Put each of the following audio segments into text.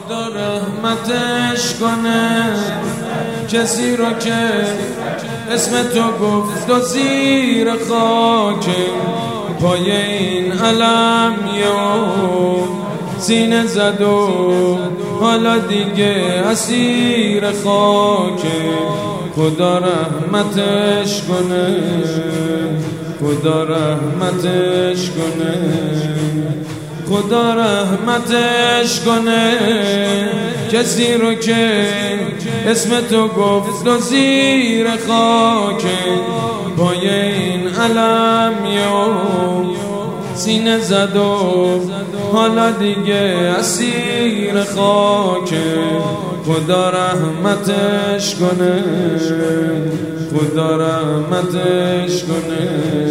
خدا رحمتش کنه کسی رو که اسم تو گفت و زیر خاک پای این علم سینه زد و حالا دیگه اسیر خاک. خدا رحمتش کنه، خدا رحمتش کنه، خدا رحمتش کنه کسی رو که اسم تو گفت و زیر خاک پای این علم سینه زد و حالا دیگه اسیر خاک. خدا رحمتش کنه، خدا رحمتش کنه.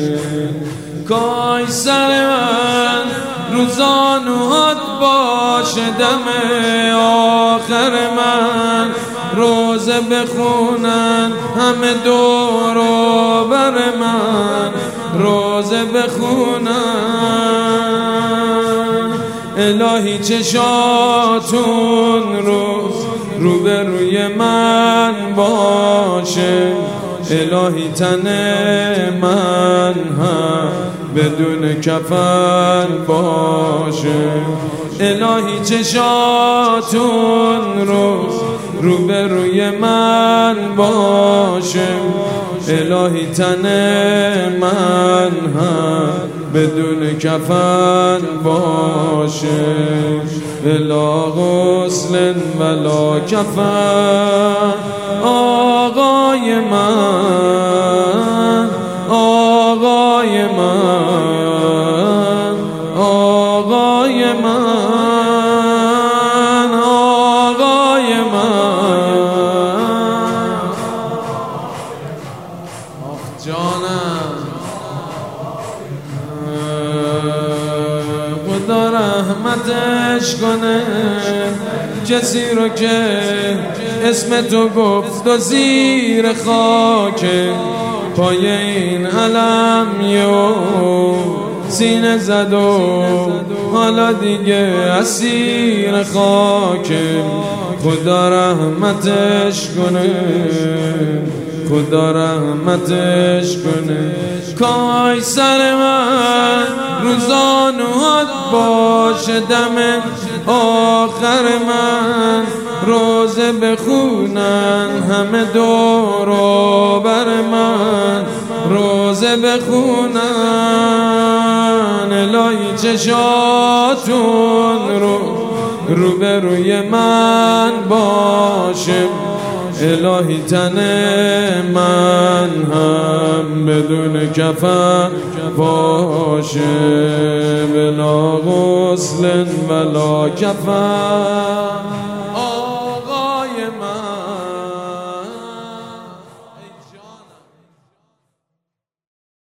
کاش سر من روزانوهات باشه دم آخر من روزه بخونن همه دور و بر من روزه بخونن. الهی چشاتون رو به روی من باشه، الهی تن من هم بدون کفن باشه. الهی چشاتون رو به روی من باشه، الهی تن من هم بدون کفن باشه. بلا غسل ولا کفن آقای من، آقای من، آقای من، آقای من. آخ جانم، خدا رحمتش کنه کسی رو که اسم تو گفت و زیر خاک پای این علم سینه زد و حالا دیگه اسیر خاک. خدا رحمتش کنه، خدا رحمتش کنه. کاش سر من روزانوهات باشه دم آخر من روزه بخونن همه دور و بر من روزه بخونن. الهی چشاتون رو به روی من باشه، الهی تن من هم بدون کفن باشه. بلا غسل ولا کفن.